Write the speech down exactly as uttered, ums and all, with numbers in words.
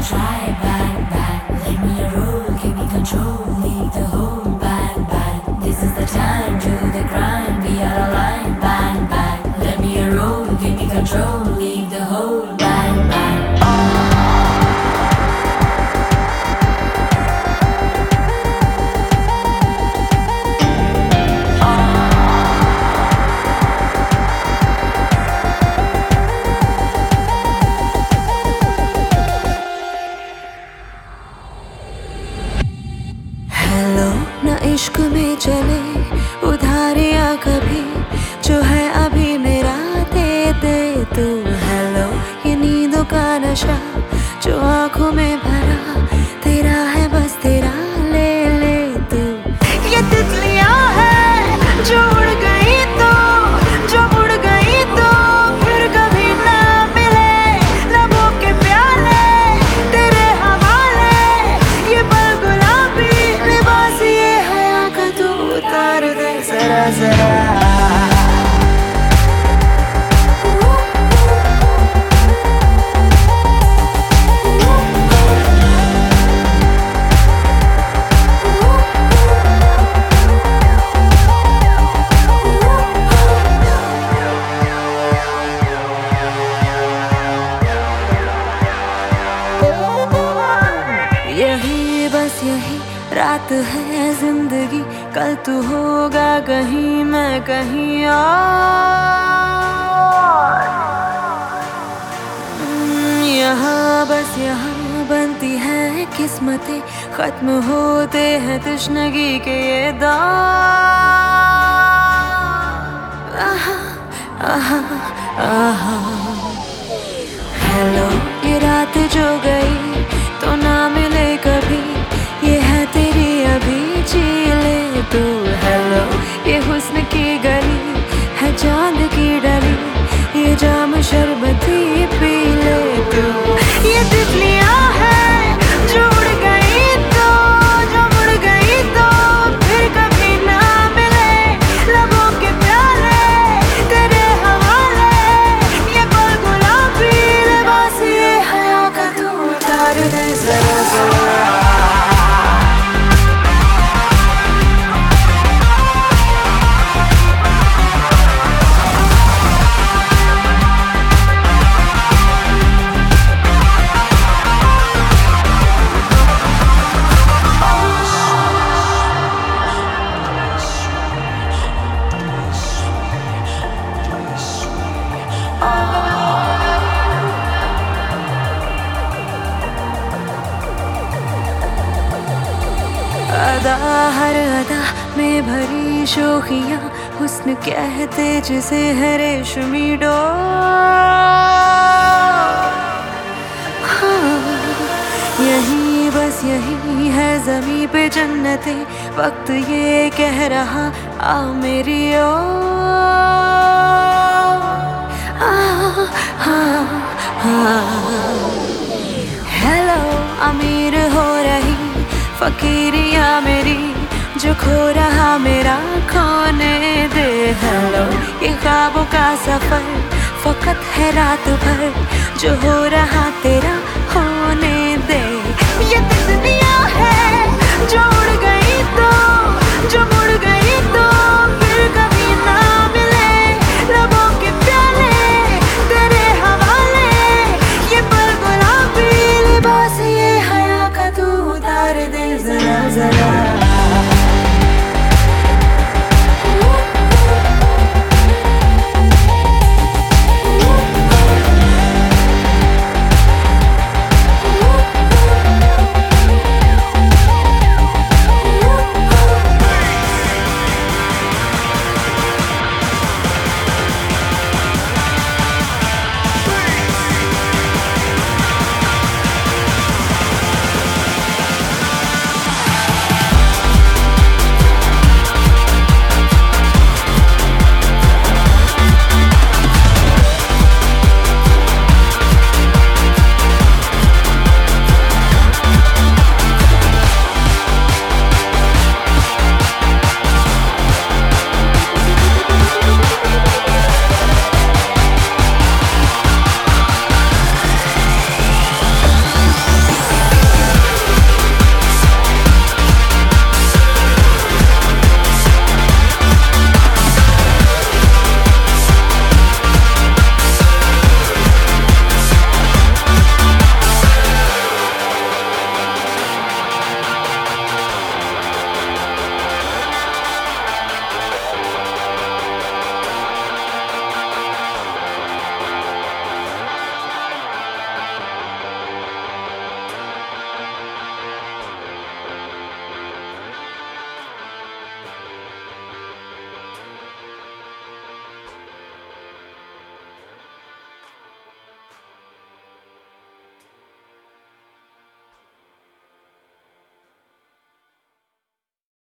try, bad, bad. Let me rule, give me control, lead the whole, bad, bad. This is the time to the grind, we are aligned, bad, bad. Let me rule, give me control, lead the whole, bad, bad. ना इश्क में चले उधारियाँ कभी, जो है अभी मेरा दे दे तू। हेलो ये नींदों का नशा जो आंखों में भरा, तेरा है बस तेरा, ले ले तू। ये तितलियाँ हैं जो उड़ गई तो, जो उड़ गई तो फिर कभी ना मिले, लबों के प्याले तेरे हवाले, ये पल गुलाबी लिबास ये हया का तू उतार दे जरा जरा। यही बस यही रात है जिंदगी, कल तू होगा कहीं मैं कहीं और। यहाँ बस यहाँ बनती है किस्मतें, खत्म होते हैं तश्नगी के ये दौर। आहा आहा आहा। हेलो ये रात जो गई तो ना मिले कभी, ये है तेरी अभी, जी ले तू। हेलो ये हुस्न की गली है चांद की डली, ये जाम शरबती पी ले तू। ये तितलियाँ हैं जो उड़ गई तो, जो उड़ गई तो फिर कभी ना मिले, लबों के प्याले तेरे हवाले, ये पल गुलाबी लिबास ये हया का तू उतार दे जरा जरा। अदा हर अदा में भरी शोखियाँ, हुस्न कहते जिसे है रेशमी डोर। हाँ, यही बस यही है ज़मीं पे जन्नते, वक्त ये कह रहा आ मेरी ओर। हेलो अमीर हो रही फकीरिया मेरी, जो खो रहा मेरा खोने दे। हेलो ये ख्वाबों का सफर फकत है रात भर, जो हो रहा तेरा होने दे। ये तितलियाँ हैं जो उड़ गई तो, जो उड़ गई तो फिर कभी ना मिले, लबों के प्याले तेरे हवाले, ये पल गुलाबी लिबास ये हया का तू उतार दे जरा जरा।